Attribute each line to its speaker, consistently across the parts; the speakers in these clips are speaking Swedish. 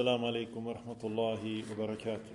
Speaker 1: السلام عليكم ورحمة الله وبركاته.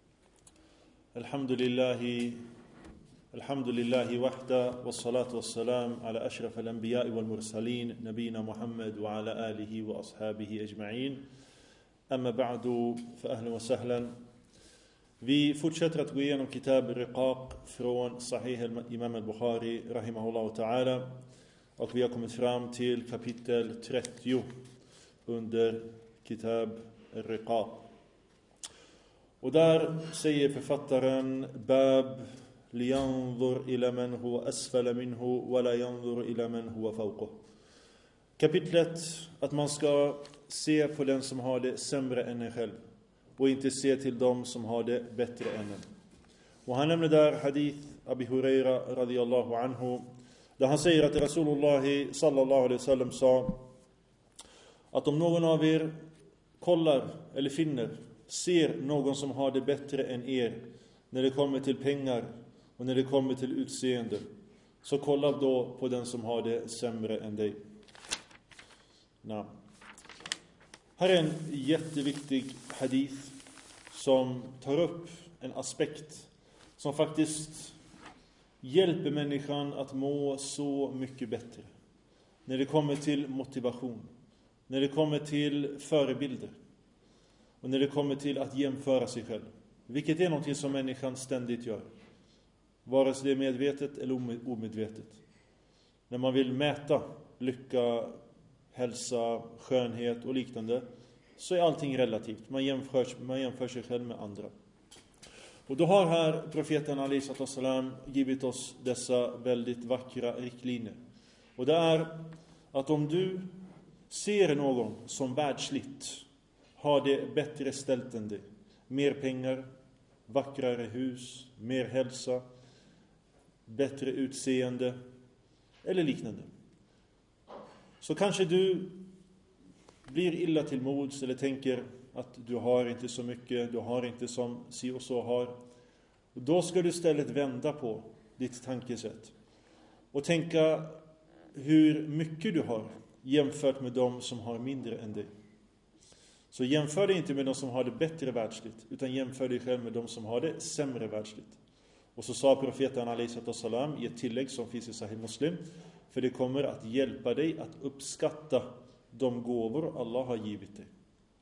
Speaker 1: الحمد لله وحده والصلاة والسلام على أشرف الأنبياء والمرسلين نبينا محمد وعلى آله وأصحابه أجمعين. أما بعد فأهلا وسهلا. Vi fortsätter att gå igenom Kitab Riqaq från Sahih Imam al-Bukhari rahimahullah ta'ala, och vi har kommit fram till kapitel 30 under Kitab Riqaq. Och där säger författaren Bab liyanzur ila man huwa asfala minhu wa la yanzur ila man huwa fawqah. Kapitlet att man ska se på den som har det sämre än en själv och inte se till dem som har det bättre än en. Och han nämner där hadith Abi Huraira radiyallahu anhu, där han säger att Rasulullah sallallahu alaihi wasallam sa att om någon av er kollar eller ser någon som har det bättre än er när det kommer till pengar och när det kommer till utseende, så kolla då på den som har det sämre än dig. Här är en jätteviktig hadith som tar upp en aspekt som faktiskt hjälper människan att må så mycket bättre. När det kommer till motivation, när det kommer till förebilder och när det kommer till att jämföra sig själv. Vilket är någonting som människan ständigt gör. Vare sig det är medvetet eller omedvetet. När man vill mäta lycka, hälsa, skönhet och liknande, så är allting relativt. Man jämför sig själv med andra. Och då har här profeten alaihi sallam givit oss dessa väldigt vackra riktlinjer. Och det är att om du ser någon som världsligt har det bättre ställt än dig, mer pengar, vackrare hus, mer hälsa, bättre utseende eller liknande, så kanske du blir illa till mods eller tänker att du har inte så mycket, du har inte som si och så har. Och då ska du istället vända på ditt tankesätt och tänka hur mycket du har jämfört med de som har mindre än dig. Så jämför dig inte med de som har det bättre världsligt, utan jämför dig själv med de som har det sämre världsligt. Och så sa profeten alaihi sallam i ett tillägg som finns i Sahih Muslim: för det kommer att hjälpa dig att uppskatta de gåvor Allah har givit dig.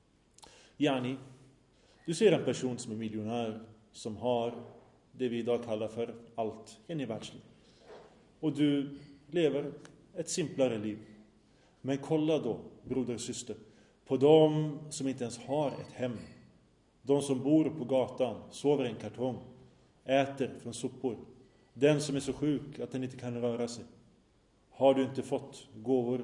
Speaker 1: Yani, du ser en person som är miljonär, som har det vi idag kallar för allt i världsliv. Och du lever ett simplare liv. Men kolla då, broder och syster, på de som inte ens har ett hem. De som bor på gatan, sover i en kartong, äter från sopor. Den som är så sjuk att den inte kan röra sig. Har du inte fått gåvor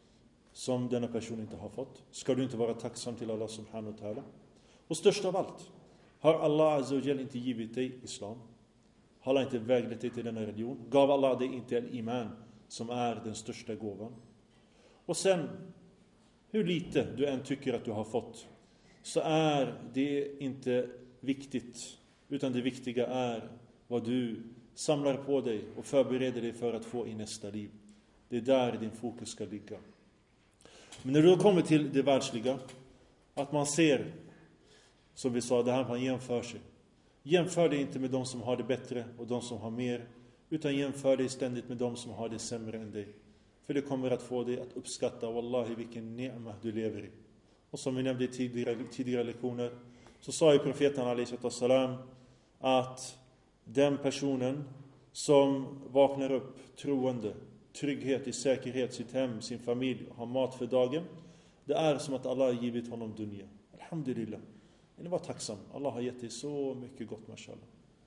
Speaker 1: som denna person inte har fått? Ska du inte vara tacksam till Allah subhanahu wa ta'ala? Och störst av allt, har Allah azza wa jalla inte givit dig islam? Har Allah inte väglett dig till denna religion? Gav Allah dig inte al-iman, som är den största gåvan? Och sen, hur lite du än tycker att du har fått, så är det inte viktigt, utan det viktiga är vad du samlar på dig och förbereder dig för att få i nästa liv. Det är där din fokus ska ligga. Men när du kommer till det världsliga, att man ser, som vi sa, det här man jämför sig. Jämför dig inte med de som har det bättre och de som har mer, utan jämför dig ständigt med de som har det sämre än dig. För det kommer att få dig att uppskatta, wallahi, vilken ni'mah du lever i. Och som vi nämnde i tidigare lektioner, så sa ju profeten alaihi sallam att den personen som vaknar upp troende, trygghet i säkerhet, sitt hem, sin familj, har mat för dagen, det är som att Allah har givit honom dunya. Alhamdulillah. Men var tacksam. Allah har gett dig så mycket gott, mashallah.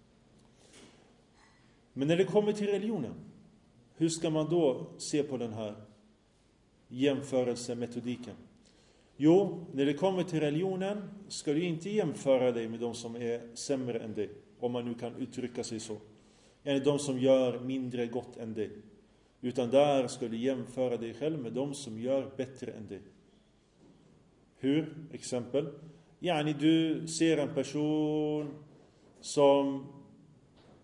Speaker 1: Men när det kommer till religionen, hur ska man då se på den här jämförelsemetodiken? Jo, när det kommer till religionen ska du inte jämföra dig med de som är sämre än dig, om man nu kan uttrycka sig så. Eller de som gör mindre gott än dig. Utan där ska du jämföra dig själv med de som gör bättre än dig. Hur? Exempel. Yani, du ser en person som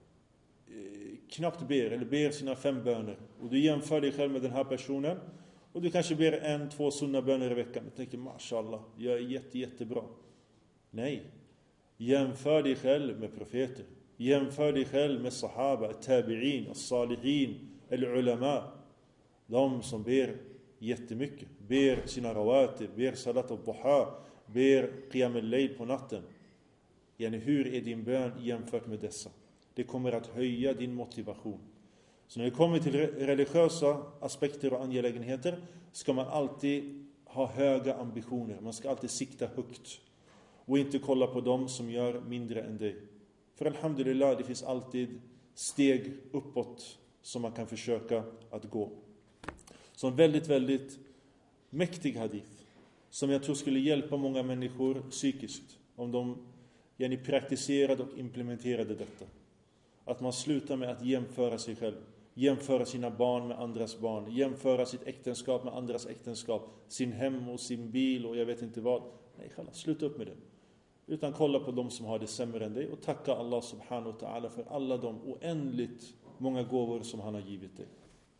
Speaker 1: knappt ber eller ber sina 5 böner, och du jämför dig själv med den här personen, Och du kanske ber 1-2 sunna böner i veckan och tänker, mashallah, jag är jättebra. Nej, jämför dig själv med profeter. Jämför dig själv med sahaba, tabi'in, salihin eller ulama. De som ber jättemycket, ber sina rawatib, ber salat al-duha, ber qiyam al-layl på natten. Hur är din bön jämfört med dessa? Det kommer att höja din motivation. Så när det kommer till religiösa aspekter och angelägenheter ska man alltid ha höga ambitioner. Man ska alltid sikta högt och inte kolla på dem som gör mindre än dig. För alhamdulillah, det finns alltid steg uppåt som man kan försöka att gå. Så en väldigt mäktig hadith som jag tror skulle hjälpa många människor psykiskt om de praktiserade och implementerade detta. Att man slutar med att jämföra sig själv, jämföra sina barn med andras barn, jämföra sitt äktenskap med andras äktenskap, sin hem och sin bil och jag vet inte vad. Nej, sluta upp med det. Utan kolla på dem som har det sämre än dig och tacka Allah subhanahu wa ta'ala för alla de oändligt många gåvor som han har givit dig.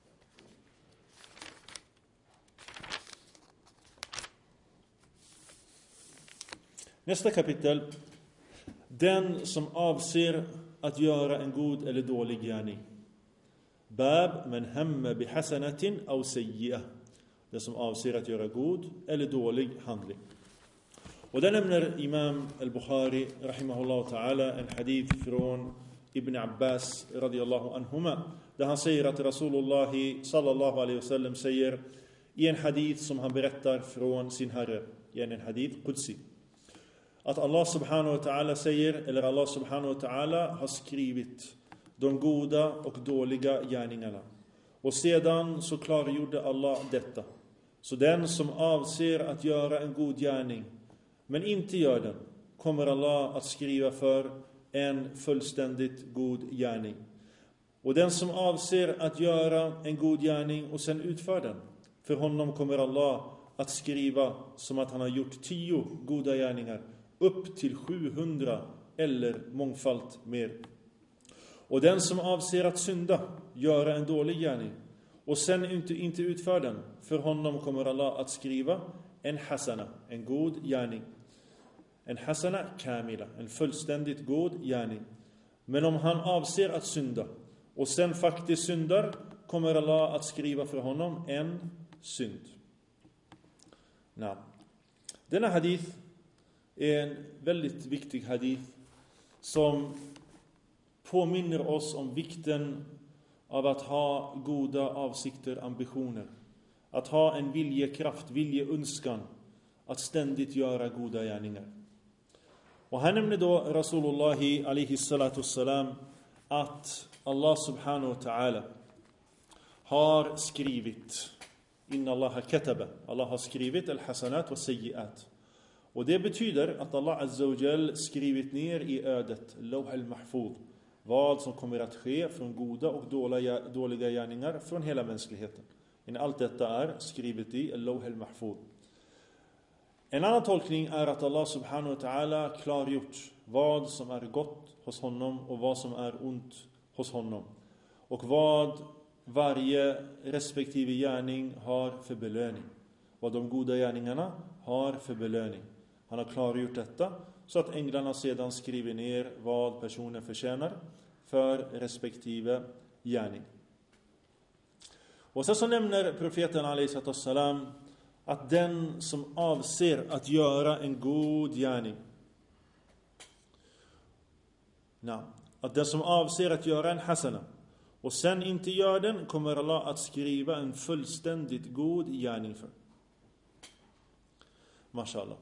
Speaker 1: Nästa kapitel. Den som avser att göra en god eller dålig gärning. Bab men hamma bihasanatin aw sayyi'ah. Den som avser att göra god eller dålig handling. Och där nämner Imam al-Bukhari rahimahullah ta'ala en hadith från Ibn Abbas radiyallahu anhuma. Där han säger att Rasulullah sallallahu alaihi wasallam säger i en hadith som han berättar från sin herre. I en hadith qudsi. Att Allah subhanahu wa ta'ala säger, eller Allah subhanahu wa ta'ala har skrivit de goda och dåliga gärningarna. Och sedan så klargjorde Allah detta. Så den som avser att göra en god gärning men inte gör den, kommer Allah att skriva för en fullständigt god gärning. Och den som avser att göra en god gärning och sen utför den, för honom kommer Allah att skriva som att han har gjort 10 goda gärningar, upp till 700 eller mångfalt mer. Och den som avser att synda, göra en dålig gärning och sen inte utför den, för honom kommer Allah att skriva en hasana, en god gärning. En hasana kamila, en fullständigt god gärning. Men om han avser att synda och sen faktiskt syndar, kommer Allah att skriva för honom en synd. Denna hadith är en väldigt viktig hadith som påminner oss om vikten av att ha goda avsikter, ambitioner. Att ha en viljekraft, viljeönskan att ständigt göra goda gärningar. Och här nämner då Rasulullah alaihi salatu wassalam att Allah subhanahu wa ta'ala har skrivit, inna Allah kataba, Allah har skrivit al-hasanat wa sayyi'at. Och det betyder att Allah azza wa jall skrivit ner i ödet, lawh al-mahfuz, vad som kommer att ske från goda och dåliga gärningar från hela mänskligheten. Allt detta är skrivet i lawh al-mahfuz. En annan tolkning är att Allah subhanahu wa ta'ala klargjort vad som är gott hos honom och vad som är ont hos honom. Och vad varje respektive gärning har för belöning. Vad de goda gärningarna har för belöning. Han har klargjort detta så att änglarna sedan skriver ner vad personen förtjänar för respektive gärning. Och så nämner profeten alaihi salam att den som avser att göra en god gärning, att den som avser att göra en hasana och sen inte gör den, kommer Allah att skriva en fullständigt god gärning för. Mashallah.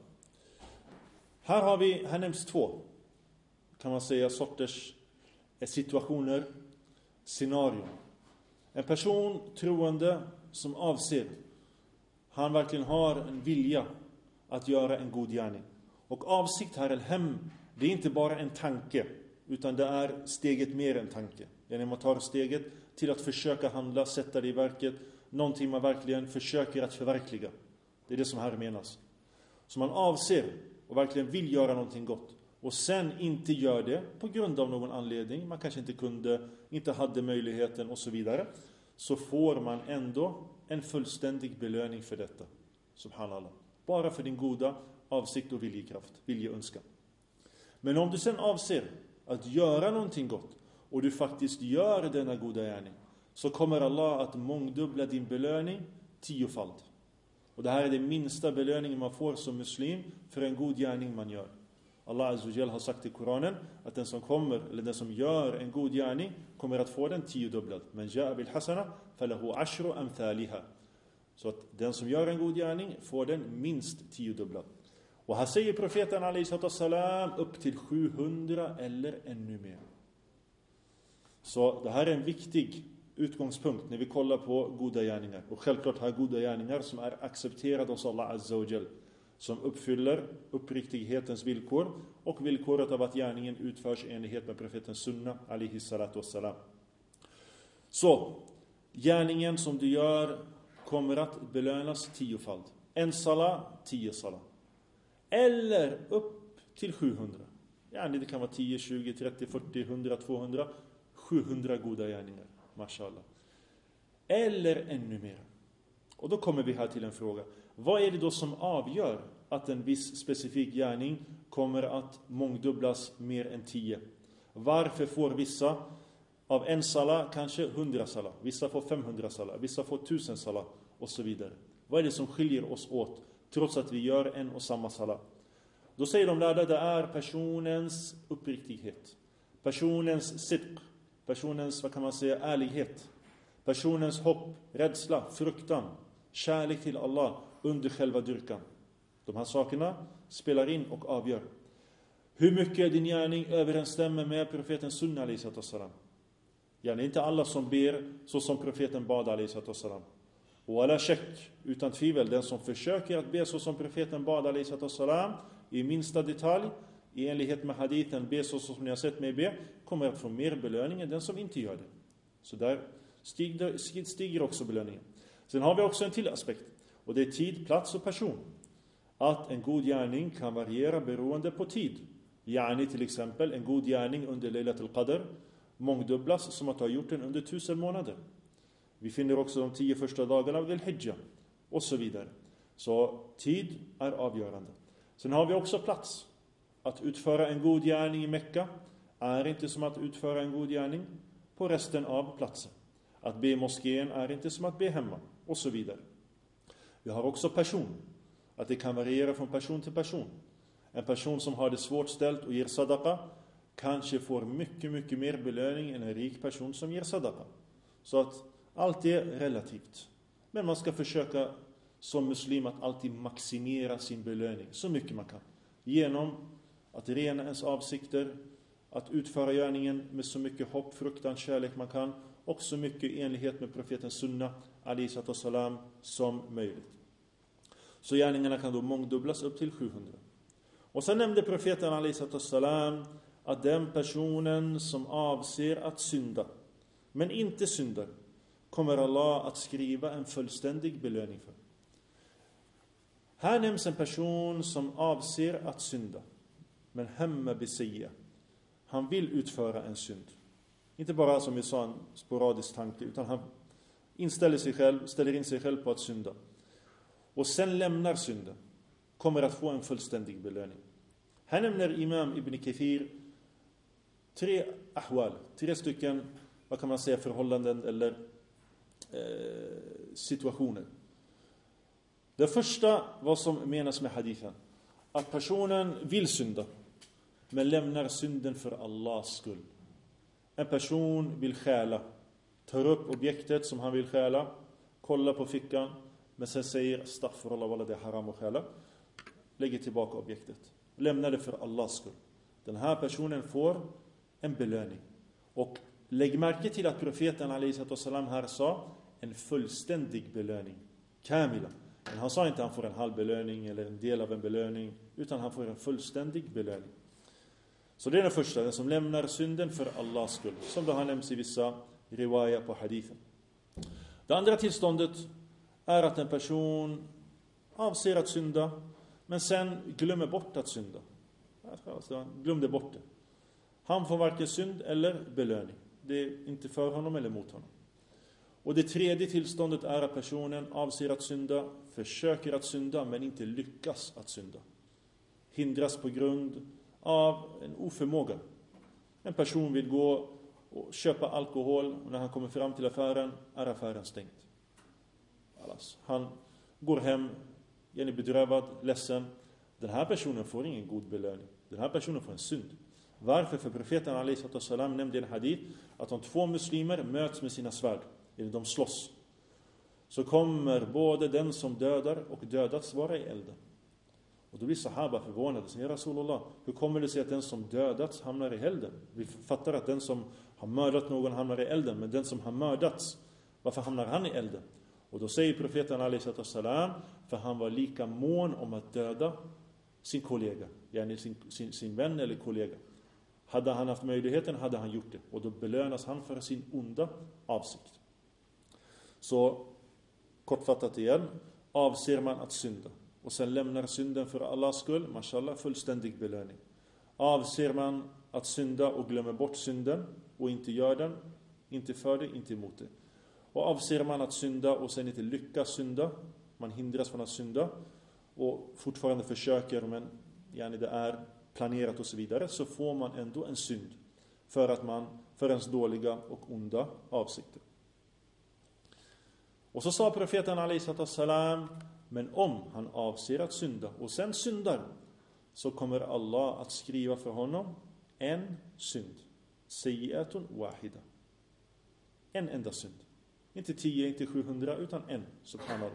Speaker 1: Här nämns 2, kan man säga, sorters situationer, scenarion. En person troende som avser, han verkligen har en vilja att göra en god gärning. Och avsikt här, det är inte bara en tanke, utan det är steget mer än tanke. När man tar steget till att försöka handla, sätta det i verket, någonting man verkligen försöker att förverkliga. Det är det som här menas. Så man avser och verkligen vill göra någonting gott och sen inte gör det på grund av någon anledning, man kanske inte kunde, inte hade möjligheten och så vidare. så får man ändå en fullständig belöning för detta. Subhanallah. Bara för din goda avsikt och viljeönskan. Men om du sen avser att göra någonting gott och du faktiskt gör denna goda gärning, så kommer Allah att mångdubbla din belöning 10-falt. Och det här är den minsta belöningen man får som muslim för en god gärning man gör. Allah Azza wa Jalla har sagt i Koranen att den som gör en god gärning kommer att få den 10-dubblad. Men ja'a bil hasana falahu ashru amthaliha. Så att den som gör en god gärning får den minst 10-dubblad. Och här säger profeten alayhi salam upp till 700 eller ännu mer. Så det här är en viktig utgångspunkt när vi kollar på goda gärningar. Och självklart har goda gärningar som är accepterade hos Allah Azza wa Jalla, som uppfyller uppriktighetens villkor och villkoret av att gärningen utförs i enlighet med profetens sunna alayhi salatu wassalam. Så gärningen som du gör kommer att belönas 10-falt. En sala, 10 sala. Eller upp till 700. Det kan vara 10, 20, 30, 40, 100, 200, 700 goda gärningar. Mashallah. Eller ännu mer. Och då kommer vi här till en fråga. Vad är det då som avgör att en viss specifik gärning kommer att mångdubblas mer än 10? Varför får vissa av en sala kanske 100 sala? Vissa får 500 sala, vissa får 1000 sala och så vidare. Vad är det som skiljer oss åt trots att vi gör en och samma sala? Då säger de lärda, det är personens uppriktighet, personens sidq, personens, vad kan man säga, ärlighet, personens hopp, rädsla, fruktan, kärlek till Allah under själva dyrkan. De här sakerna spelar in och avgör hur mycket din gärning överensstämmer med profetens sunna alayhi sallam. Det är inte alla som ber så som profeten bad alayhi sallam. Och alla check, utan tvivel, den som försöker att be så som profeten bad alayhi sallam i minsta detalj, i enlighet med hadithen, be så som ni har sett mig be, kommer att få mer belöning än den som inte gör det. Så där stiger också belöningen. Sen har vi också en till aspekt, och det är tid, plats och person. Att en god gärning kan variera beroende på tid. Till exempel en god gärning under Laylatul Qadr mångdubblas som att ha gjort den under 1000 månader. Vi finner också de 10 första dagarna av Dhul-Hijjah och så vidare. Så tid är avgörande. Sen har vi också plats. Att utföra en god gärning i Mekka är inte som att utföra en god gärning på resten av platsen. Att be i moskén är inte som att be hemma och så vidare. Vi har också person. Att det kan variera från person till person. En person som har det svårt ställt och ger sadaqa kanske får mycket, mycket mer belöning än en rik person som ger sadaqa. Så att allt är relativt. Men man ska försöka som muslim att alltid maximera sin belöning så mycket man kan. Genom att rena ens avsikter, att utföra gärningen med så mycket hopp, fruktan, kärlek man kan, och så mycket i enlighet med profetens sunna alayhi salam som möjligt. Så gärningarna kan då mångdubblas upp till 700. Och sen nämnde profeten alayhi salam att den personen som avser att synda men inte syndar kommer Allah att skriva en fullständig belöning för. Här nämns en person som avser att synda, men hemma besäga. Han vill utföra en synd. Inte bara som vi sa en sporadisk tanke, utan han ställer in sig själv på att synda. Och sen lämnar synden. Kommer att få en fullständig belöning. Här nämner Imam Ibn Kathir 3 ahwal, 3 stycken, vad kan man säga, förhållanden eller situationer. Det första, vad som menas med hadithen, att personen vill synda men lämnar synden för Allahs skull. En person vill stjäla, tar upp objektet som han vill stjäla, kollar på fickan, men sen säger astaghfirullah, walla det är haram att stjäla, lägger tillbaka objektet, lämnar det för Allahs skull. Den här personen får en belöning. Och lägg märke till att profeten alayhi salam här sa en fullständig belöning, kamila. Men han sa inte att han får en halv belöning eller en del av en belöning, utan han får en fullständig belöning. Så det är den första, den som lämnar synden för Allahs skull, som det har nämnts i vissa riwaya på hadithen. Det andra tillståndet är att en person avser att synda men sen glömmer bort att synda. Alltså, han glömde bort det. Han får varken synd eller belöning. Det är inte för honom eller mot honom. Och det tredje tillståndet är att personen avser att synda, försöker att synda men inte lyckas att synda. Hindras på grund av en oförmåga. En person vill gå och köpa alkohol och när han kommer fram till affären är affären stängt. Han går hem, är bedrövad, ledsen. Den här personen får ingen god belöning. Den här personen får en synd. Varför? För profeten a.s. nämnde i en hadith att om två muslimer möts med sina svärd, eller de slåss, så kommer både den som dödar och dödats vara i elden. Och då blir sahaba förvånade. Säger Rasulullah, hur kommer det sig att den som dödats hamnar i elden? Vi fattar att den som har mördat någon hamnar i elden, men den som har mördats, varför hamnar han i elden? Och då säger profeten a.s. för han var lika mån om att döda sin kollega, yani sin vän eller kollega. Hade han haft möjligheten hade han gjort det. Och då belönas han för sin onda avsikt. Så kortfattat igen, avser man att synda och sen lämnar synden för Allahs skull, mashallah, fullständig belöning. Avser man att synda och glömmer bort synden och inte gör den, inte för det, inte emot det. Och avser man att synda och sen inte lyckas synda, man hindras från att synda och fortfarande försöker, men yani det är planerat och så vidare, så får man ändå en synd för ens dåliga och onda avsikter. Och så sa profeten a.s. men om han avser att synda och sen syndar, så kommer Allah att skriva för honom en synd. Sayyi'atun wahida. En enda synd. Inte 10, inte 700, utan en, subhanallah.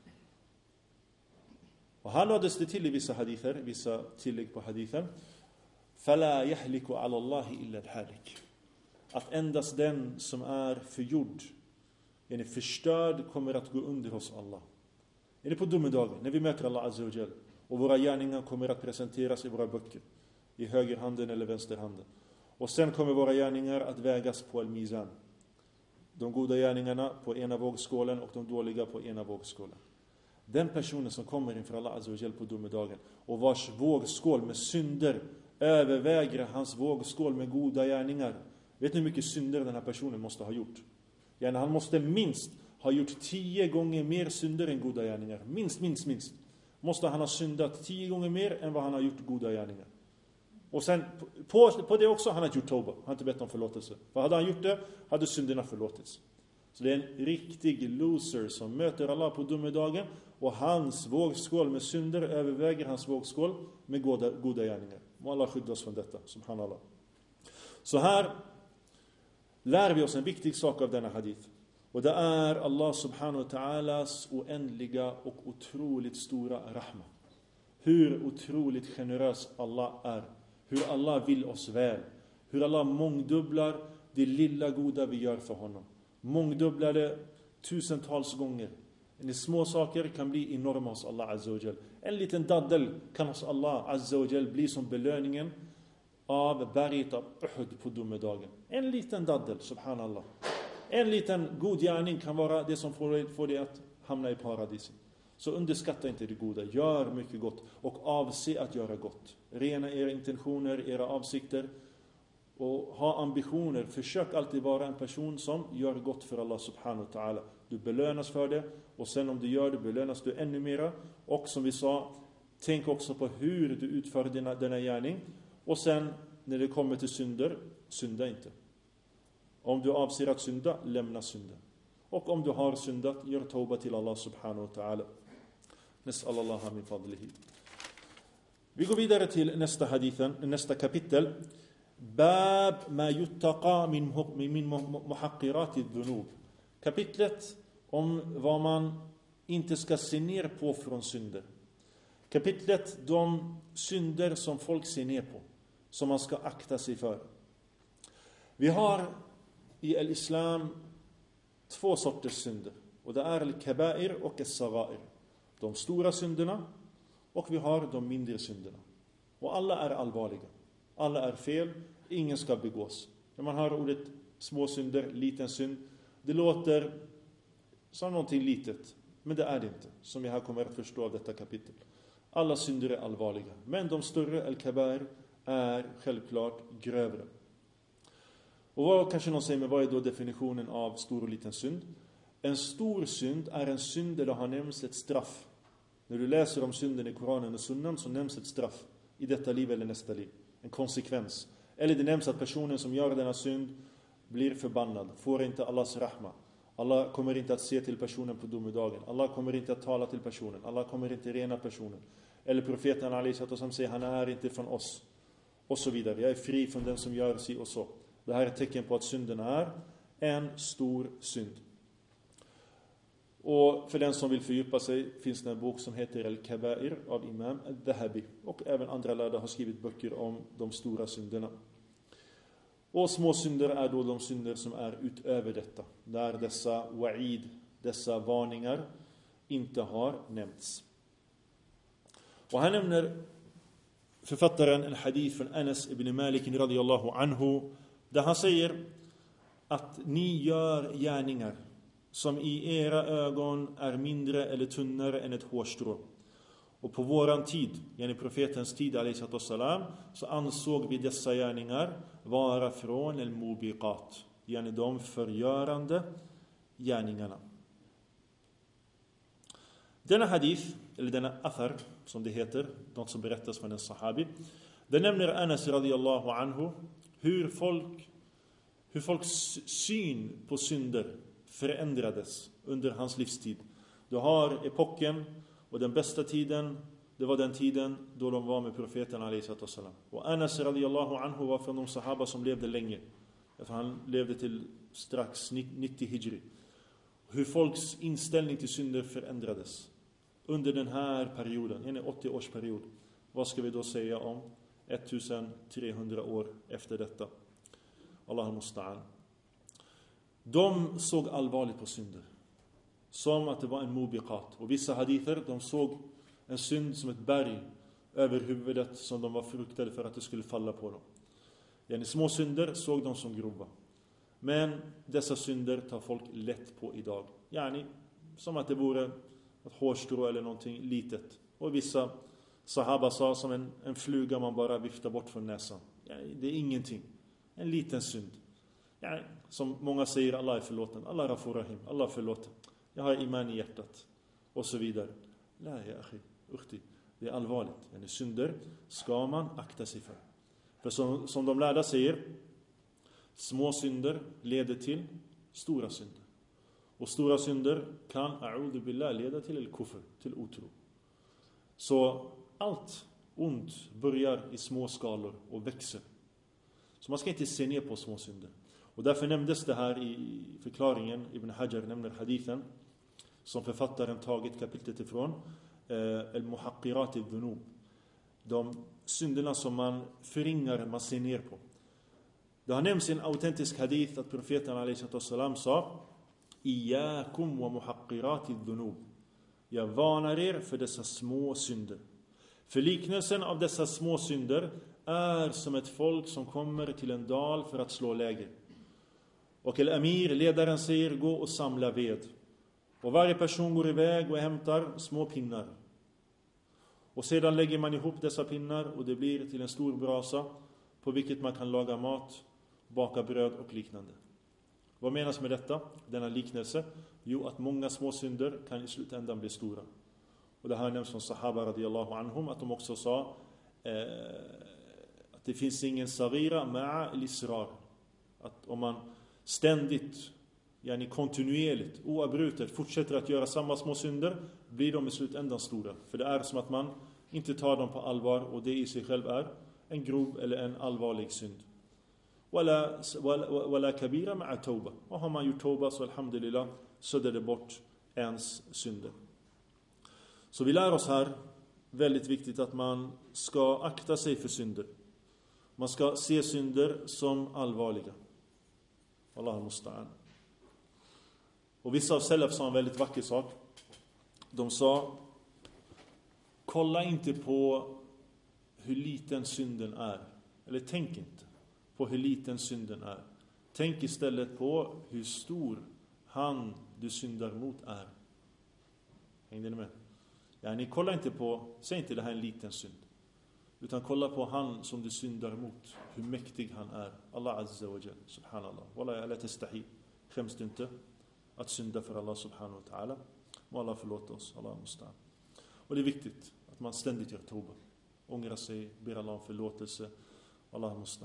Speaker 1: Och här lades det till i vissa hadither, vissa tillägg på hadithen. Fala yahliku ala Allahi illa al-halik. Att endast den som är förgjord, yani förstörd, kommer att gå under hos Allah. Är det på domedagen, när vi möter Allah Azza wa Jal, och våra gärningar kommer att presenteras i våra böcker, i högerhanden eller vänsterhanden. Och sen kommer våra gärningar att vägas på al-mizan. De goda gärningarna på ena vågskålen och de dåliga på ena vågskålen. Den personen som kommer inför Allah Azza wa Jal på domedagen och vars vågskål med synder överväger hans vågskål med goda gärningar. Vet ni hur mycket synder den här personen måste ha gjort? Yani han måste minst ha gjort 10 gånger mer synder än goda gärningar. Minst. Måste han ha syndat 10 gånger mer än vad han har gjort goda gärningar. Och sen på det också han har gjort tauba. Han har inte bett om förlåtelse. För hade han gjort det hade synderna förlåtits. Så det är en riktig loser som möter Allah på domedagen och hans vågskål med synder överväger hans vågskål med goda gärningar. Må Allah skydda oss från detta, subhanallah. Så här lär vi oss en viktig sak av denna hadith. Och det är Allah subhanahu wa ta'alas oändliga och otroligt stora rahma. Hur otroligt generös Allah är. Hur Allah vill oss väl. Hur Allah mångdubblar det lilla goda vi gör för honom. Mångdubblar det tusentals gånger. En små saker kan bli enorma hos Allah Azza wa Jal. En liten daddel kan hos Allah Azza wa Jal bli som belöningen av berget av Uhud på domedagen. En liten daddel, subhanallah. En liten god gärning kan vara det som får dig att hamna i paradiset. Så underskatta inte det goda. Gör mycket gott och avse att göra gott. Rena era intentioner, era avsikter och ha ambitioner. Försök alltid vara en person som gör gott för Allah subhanahu wa ta'ala. Du belönas för det och sen om du gör det belönas du ännu mera. Och som vi sa, tänk också på hur du utför denna gärning. Och sen när det kommer till synder, synda inte. Om du avser att synda, lämna synden. Och om du har syndat, gör tauba till Allah subhanahu wa ta'ala. Nas'alallaha min fadlihi. Vi går vidare till nästa hadithen, nästa kapitel. Bab ma yuttaqa min muhaqqirati dhunub. Kapitlet om vad man inte ska se ner på från synder. Kapitlet de synder som folk ser ner på, som man ska akta sig för. Vi har i al-Islam 2 sorters synder. Och det är al-kabair och al-sagair. De stora synderna och vi har de mindre synderna. Och alla är allvarliga. Alla är fel. Ingen ska begås. När man hör ordet små synder, liten synd, det låter som någonting litet. Men det är det inte. Som jag här kommer att förstå av detta kapitel. Alla synder är allvarliga. Men de större, al-kabair, är självklart grövre. Och kanske någon säger, men vad är då definitionen av stor och liten synd? En stor synd är en synd där det har nämnts ett straff. När du läser om synden i Koranen och Sunnan så nämns ett straff i detta liv eller nästa liv. En konsekvens. Eller det nämns att personen som gör denna synd blir förbannad. Får inte Allahs rahma. Allah kommer inte att se till personen på domedagen. Allah kommer inte att tala till personen. Allah kommer inte rena personen. Eller profeten Ali som säger han är inte från oss. Och så vidare. Jag är fri från den som gör sig och så. Det här är ett tecken på att synden är en stor synd. Och för den som vill fördjupa sig finns det en bok som heter Al-Kabair av Imam Al-Dhahabi. Och även andra lärda har skrivit böcker om de stora synderna. Och små synder är då de synder som är utöver detta. Där dessa wa'id, dessa varningar inte har nämnts. Och här nämner författaren en hadith från Anas ibn Malik radiyallahu anhu. Där han säger att ni gör gärningar som i era ögon är mindre eller tunnare än ett hårstrå. Och på våran tid, yani profetens tid alayhi, så ansåg vi dessa gärningar vara från al-mubiqat, yani de förgörande gärningarna. Denna hadith, eller denna athar som det heter, något som berättas från en sahabi, det nämner Anas radiyallahu anhu hur folks syn på synder förändrades under hans livstid. Du har epoken och den bästa tiden, det var den tiden då de var med profeten alayhi salam. Och Anas radiyallahu anhu var från de sahaba som levde länge. För han levde till strax 90 hijri. Hur folks inställning till synder förändrades under den här perioden, en 80-årsperiod. Vad ska vi då säga om 1300 år efter detta? Allah al-Musta'an. De såg allvarligt på synder. Som att det var en mubiqat. Och vissa hadither, de såg en synd som ett berg över huvudet som de var fruktade för att det skulle falla på dem. Yani små synder såg de som grova. Men dessa synder tar folk lätt på idag. Yani som att det vore ett hårstrå eller någonting litet. Och vissa sahaba sa som en fluga man bara viftar bort från näsan. Yani det är ingenting. En liten synd. Yani, som många säger, Allah är förlåten. Allah rafur rahim. Allah är förlåten. Jag har iman i hjärtat. Och så vidare. Nej, ja, ukhti. Det är allvarligt. Yani synder ska man akta sig för. För som de lärda säger, små synder leder till stora synder. Och stora synder kan, a'udhu billah, leda till al-kufr, till otro. Så allt ont börjar i små skalor och växer. Så man ska inte se ner på små synder. Och därför nämndes det här i förklaringen, Ibn Hajar nämner hadithen, som författaren tagit kapitlet ifrån, al-muhaqqirat al-dhunub. De synderna som man förringar, man ser ner på. Det har nämnts i en autentisk hadith att profeten alayhi sa: Iyakum wa muhaqqirat al-dhunub. Jag varnar er för dessa små synder. För liknelsen av dessa små synder är som ett folk som kommer till en dal för att slå läger. Och al-amir, ledaren, säger: gå och samla ved. Och varje person går iväg och hämtar små pinnar. Och sedan lägger man ihop dessa pinnar och det blir till en stor brasa på vilket man kan laga mat, baka bröd och liknande. Vad menas med detta? Denna liknelse? Jo, att många små synder kan i slutändan bli stora. Och det här nämns från sahaba radiyallahu anhum att de också sa att det finns ingen sagira ma'a al-israr. Att om man ständigt, yani kontinuerligt, oavbrutet fortsätter att göra samma små synder, blir de i slutändan stora. För det är som att man inte tar dem på allvar och det i sig själv är en grov eller en allvarlig synd. Wala kabira ma'a tawba. Och har man gjort tawba så alhamdulillah suddar det bort ens synder. Så vi lär oss här, väldigt viktigt, att man ska akta sig för synder. Man ska se synder som allvarliga. Allah al-Musta'an. Och vissa av salaf sa en väldigt vacker sak. De sa: kolla inte på hur liten synden är. Eller tänk inte på hur liten synden är. Tänk istället på hur stor han du syndar mot är. Hängde ni med? Ja, ni kollar inte på, säg inte det här är en liten synd. Utan kolla på han som du syndar mot. Hur mäktig han är. Allah Azza wa Jal. Subhanallah. Wallah, la tastahi. Skäms du inte? att synda för Allah subhanahu wa ta'ala. Må Allah förlåta oss, Allah måste. Och det är viktigt att man ständigt gör toba. Ångrar sig, ber Allah om förlåtelse. Allah måste.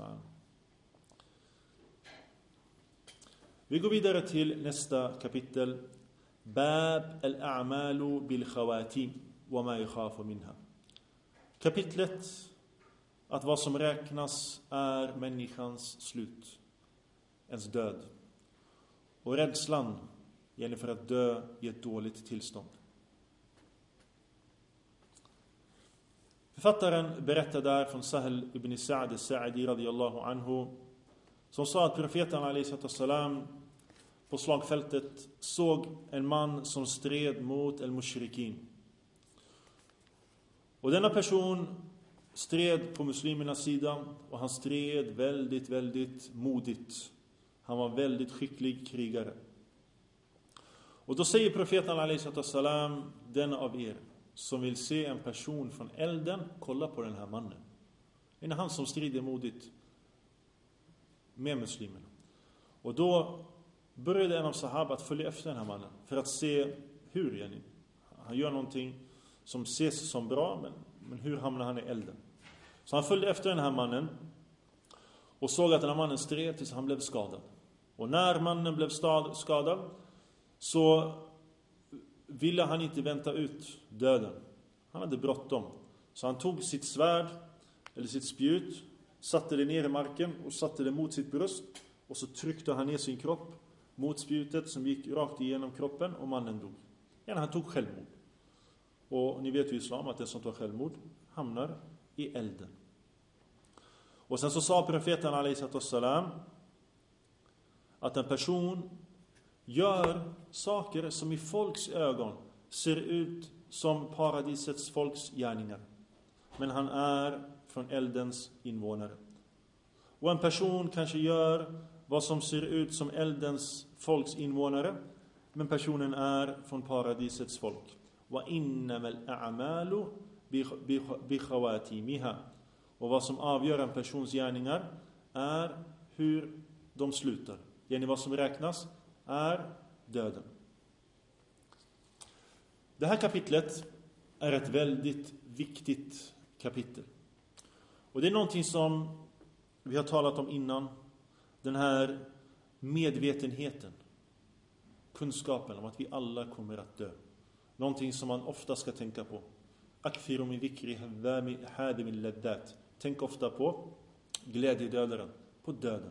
Speaker 1: Vi går vidare till nästa kapitel. Bab al-a'malu bil khawatim wa ma yakhafu minha. Kapitlet att vad som räknas är människans slut, ens död. Och rädslan gäller för att dö i ett dåligt tillstånd. Författaren berättar där från Sahel ibn Sa'd al-Sa'di radiyallahu anhu, som sa att profeten alayhi salam på slagfältet såg en man som stred mot al-mushrikin. Och denna person stred på muslimernas sida, och han stred väldigt, väldigt modigt. Han var väldigt skicklig krigare. Och då säger profeten alayhi salam: den av er som vill se en person från elden, kolla på den här mannen. Det är han som strider modigt med muslimerna. Och då började en av sahaba att följa efter den här mannen för att se hur han gör någonting som ses som bra, men hur hamnar han i elden? Så han följde efter den här mannen och såg att den här mannen stred tills han blev skadad. Och när mannen blev skadad så ville han inte vänta ut döden. Han hade bråttom. Så han tog sitt svärd eller sitt spjut, satte det ner i marken och satte det mot sitt bröst, och så tryckte han ner sin kropp mot spjutet som gick rakt igenom kroppen, och mannen dog. Han tog självmord. Och ni vet ju i islam att det som tar självmord hamnar i elden. Och sen så sa profeten alayhi salam att en person gör saker som i folks ögon ser ut som paradisets folks gärningar, men han är från eldens invånare. Och en person kanske gör vad som ser ut som eldens folks invånare, men personen är från paradisets folk. Wa innamal a'malu bi khawatimiha. Och vad som avgör en persons gärningar är hur de slutar. Vad som räknas är döden. Det här kapitlet är ett väldigt viktigt kapitel. Och det är någonting som vi har talat om innan. Den här medvetenheten, kunskapen om att vi alla kommer att dö. Någonting som man ofta ska tänka på. Akthiru min dhikri hadi min laddat. Tänk ofta på glädjedödaren, på döden.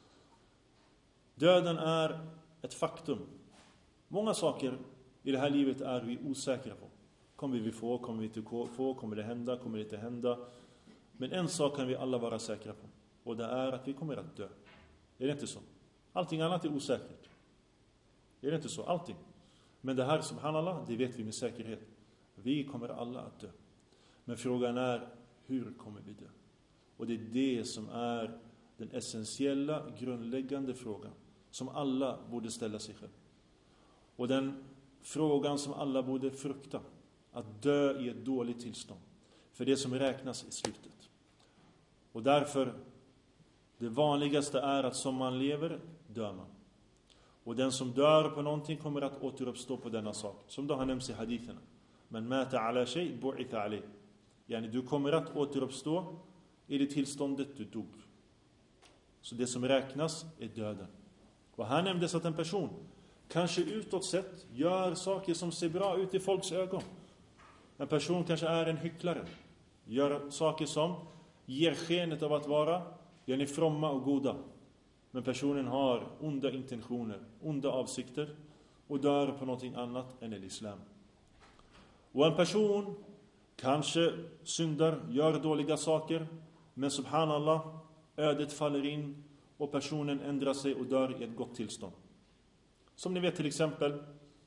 Speaker 1: Döden är ett faktum. Många saker i det här livet är vi osäkra på. Kommer vi få, kommer vi inte få, kommer det hända, kommer det inte hända. Men en sak kan vi alla vara säkra på. Och det är att vi kommer att dö. Är det inte så? Allting annat är osäkert. Är det inte så? Allting. Men det här, subhanallah, det vet vi med säkerhet. Vi kommer alla att dö. Men frågan är, hur kommer vi dö? Och det är det som är den essentiella, grundläggande frågan som alla borde ställa sig själv. Och den frågan som alla borde frukta, att dö i ett dåligt tillstånd. För det som räknas i slutet. Och därför, det vanligaste är att som man lever, dör man. Och den som dör på någonting kommer att återuppstå på denna sak. Som då har nämnts i haditherna. Men mata ala shay bu'itha alayh. Du kommer att återuppstå i det tillståndet du dog. Så det som räknas är döden. Och här nämndes att en person kanske utåt sett gör saker som ser bra ut i folks ögon. En person kanske är en hycklare. Gör saker som ger skenet av att vara fromma och goda. Men personen har onda intentioner, onda avsikter och dör på någonting annat än islam. Och en person kanske syndar, gör dåliga saker, men subhanallah, ödet faller in och personen ändrar sig och dör i ett gott tillstånd. Som ni vet till exempel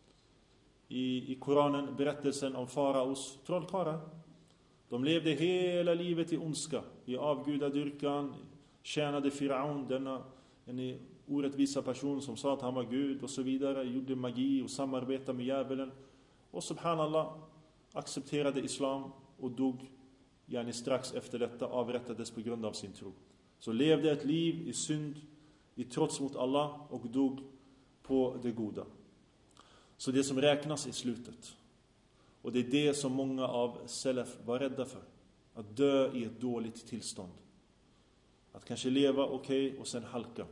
Speaker 1: i Koranen, berättelsen om faraos trollkarlar. De levde hela livet i ondska, i avgudadyrkan, tjänade Firaun, en orättvisa person som sa att han var Gud och så vidare, gjorde magi och samarbetade med djävulen. Och subhanallah accepterade islam och dog strax efter detta, avrättades på grund av sin tro. Så levde ett liv i synd, i trots mot Allah och dog på det goda. Så det som räknas är slutet. Och det är det som många av Salaf var rädda för. Att dö i ett dåligt tillstånd. Att kanske leva okej och sen halka.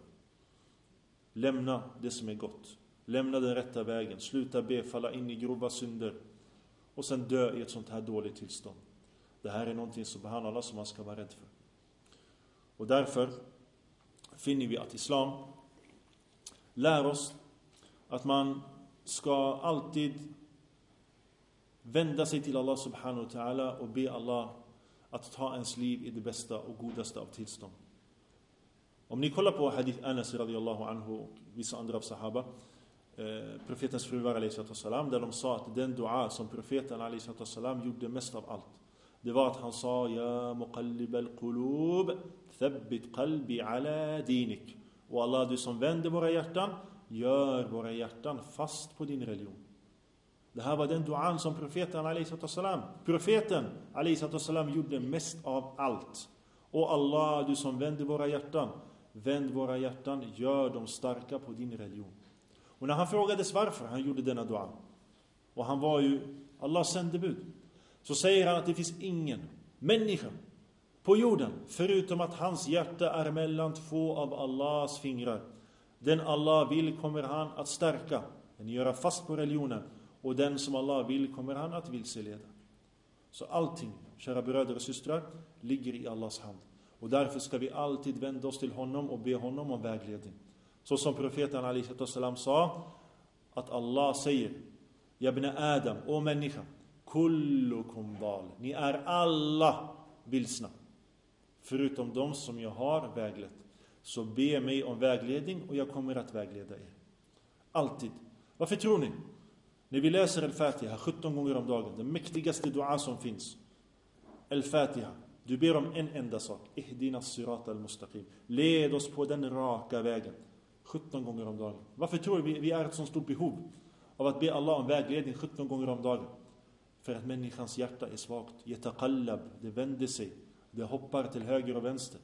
Speaker 1: Lämna det som är gott. Lämna den rätta vägen. Sluta be, falla in i grova synder. Och sen dö i ett sånt här dåligt tillstånd. Det här är någonting subhanallah som man ska vara rädd för. Och därför finner vi att islam lär oss att man ska alltid vända sig till Allah subhanahu wa ta'ala och be Allah att ta ens liv i det bästa och godaste av tillstånd. Om ni kollar på hadith Anas radiyallahu anhu och vissa andra av sahaba, profetens fruar alayhi salam, där de sa att den dua som profeten alayhi salam gjorde mest av allt, det var att han sa: Ja muqallib al-qulub, thabbit qalbi ala dinik. Och Allah, du som vänder våra hjärtan, gör våra hjärtan fast på din religion. Det här var den duan som profeten alayhi salam gjorde mest av allt. Och Allah, du som vänder våra hjärtan, vänd våra hjärtan, gör dem starka på din religion. Och när han frågades varför han gjorde denna dua, och han var ju Allahs sändebud, så säger han att det finns ingen människa på jorden förutom att hans hjärta är mellan två av Allahs fingrar. Den Allah vill kommer han att stärka, den göra fast på religionen, och den som Allah vill kommer han att vilseleda. Så allting, kära bröder och systrar, ligger i Allahs hand. Och därför ska vi alltid vända oss till honom och be honom om vägledning. Så som profeten alayhi salam sa, att Allah säger: Ja ibn Adam, o människa, kullukum dal, ni är alla vilsna, förutom de som jag har väglett. Så be mig om vägledning och jag kommer att vägleda er. Alltid. Varför tror ni? När vi läser Al-Fatiha 17 gånger om dagen, den mäktigaste dua som finns, Al-Fatiha, du ber om en enda sak: Ihdina sirat al-mustaqim, led oss på den raka vägen. 17 gånger om dagen. Varför tror vi är ett så stort behov av att be Allah om vägledning 17 gånger om dagen? För att människans hjärta är svagt. Yataqallab, det vänder sig, det hoppar till höger och vänster.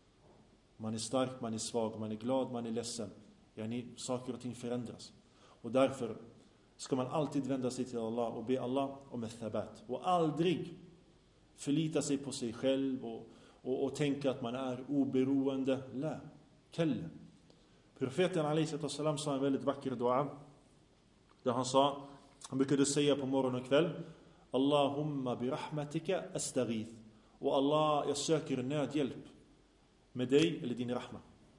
Speaker 1: Man är stark, man är svag, man är glad, man är ledsen. Saker och ting förändras. Och därför ska man alltid vända sig till Allah och be Allah om ett thabat. Och aldrig förlita sig på sig själv och tänka att man är oberoende. La, kalla. Profeten alayhi salam sa en väldigt vacker dua, där han brukade säga på morgon och kväll: Allahumma bi rahmatika astaghith. Och Allah, jag söker nödhjälp med dig eller din rahma.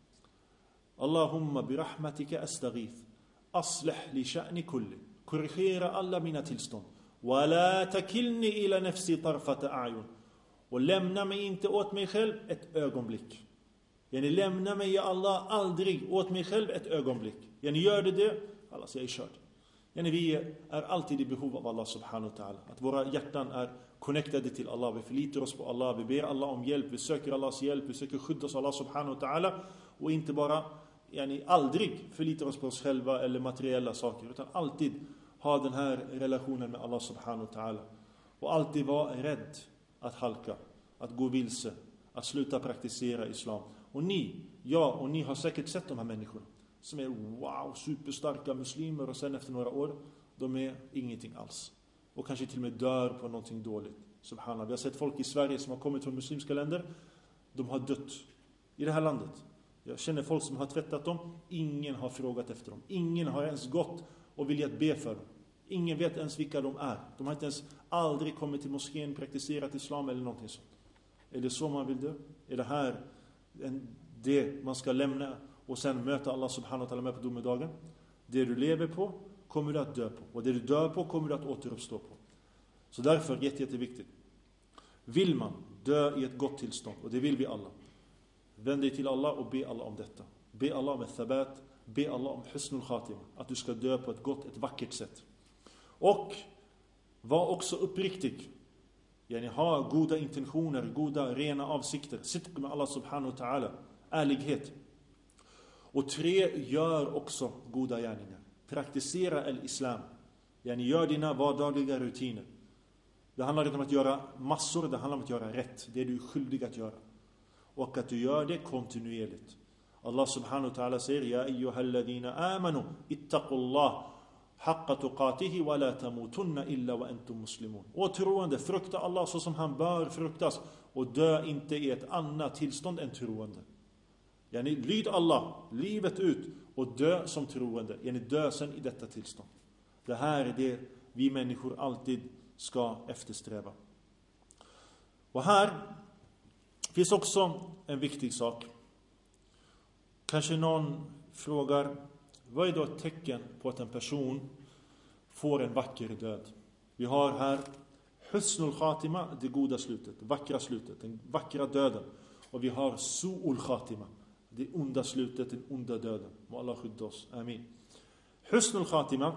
Speaker 1: Allahumma bi rahmatika astaghith. Aslih li sha'ni kulli. Korrigera alla mina tillstånd. Wa la takilni ila nafsi tarfata a'yun. Och lämna mig inte åt mig själv ett ögonblick. Lämna mig, ja Allah, aldrig åt mig själv ett ögonblick. Gör det, Allah, så jag är körd. Vi är alltid i behov av Allah subhanahu wa ta'ala. Att våra hjärtan är connectade till Allah. Vi förlitar oss på Allah. Vi ber Allah om hjälp. Vi söker Allahs hjälp. Vi söker skydd hos Allah subhanahu wa ta'ala. Och inte bara, aldrig förlitar oss på oss själva eller materiella saker. Utan alltid ha den här relationen med Allah subhanahu wa ta'ala. Och alltid vara rädd att halka. Att gå vilse. Att sluta praktisera islam. Och ni har säkert sett de här människorna som är superstarka muslimer, och sen efter några år, de är ingenting alls. Och kanske till och med dör på någonting dåligt. Subhanallah. Vi har sett folk i Sverige som har kommit från muslimska länder. De har dött i det här landet. Jag känner folk som har tvättat dem. Ingen har frågat efter dem. Ingen har ens gått och viljat be för dem. Ingen vet ens vilka de är. De har inte ens aldrig kommit till moskén, praktiserat islam eller någonting sånt. Är det så man vill dö? Är det här det man ska lämna och sen möta Allah subhanahu wa ta'ala med på domedagen? Det du lever på kommer du att dö på. Och det du dör på kommer du att återuppstå på. Så därför jätteviktigt. Vill man dö i ett gott tillstånd, och det vill vi alla, vänd dig till Allah och be Allah om detta. Be Allah om ett thabat. Be Allah om husnul khatima. Att du ska dö på ett vackert sätt. Och var också uppriktig. Ha goda intentioner, goda, rena avsikter. Sitt med Allah subhanahu wa ta'ala. Ärlighet. Och 3, gör också goda gärningar. Praktisera al-islam. Gör dina vardagliga rutiner. Det handlar inte om att göra massor, det handlar om att göra rätt. Det är du skyldig att göra. Och att du gör det kontinuerligt. Allah subhanahu wa ta'ala säger: Ja ayyuhalladhina amanu ittaqullah haqqa tuqatihi wa la tamutunna illa wa antum muslimun. Och troende, frukta Allah så som han bör fruktas och dö inte i ett annat tillstånd än troende. Yani lyd Allah livet ut och dö som troende. Yani dö sen i detta tillstånd. Det här är det vi människor alltid ska eftersträva. Och här finns också en viktig sak. Kanske någon frågar, vad är då ett tecken på att en person får en vacker död? Vi har här husnul khatima, det goda slutet, vackra slutet, den vackra döden. Och vi har su'ul khatima, det onda slutet, den onda döden. Må Allah skydda oss, amin. Husnul khatima,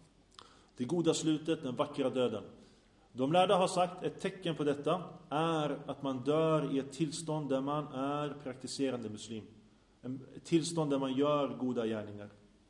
Speaker 1: det goda slutet, den vackra döden. De lärda har sagt ett tecken på detta är att man dör i ett tillstånd där man är praktiserande muslim. Ett tillstånd där man gör goda gärningar.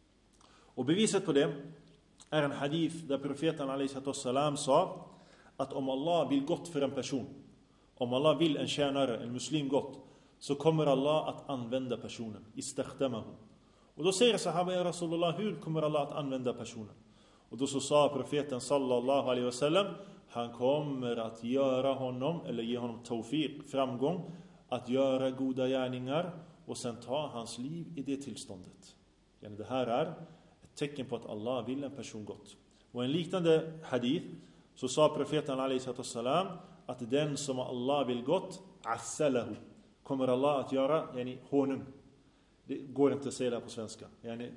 Speaker 1: Och beviset på det är en hadith där profeten a.s. sa att om Allah vill gott för en person, om Allah vill en tjänare, en muslim gott, så kommer Allah att använda personen. Istakhdamahu. Och då säger sahaba, ja Rasulullah, hur kommer Allah att använda personen? Och då så sa profeten sallallahu alaihi wasallam, han kommer att göra honom, eller ge honom tawfiq, framgång, att göra goda gärningar och sen ta hans liv i det tillståndet. Yani det här är ett tecken på att Allah vill en person gott. Och en liknande hadith så sa profeten a.s. att den som Allah vill gott, assalahu, kommer Allah att göra yani honung. Det går inte att säga det på svenska. Yani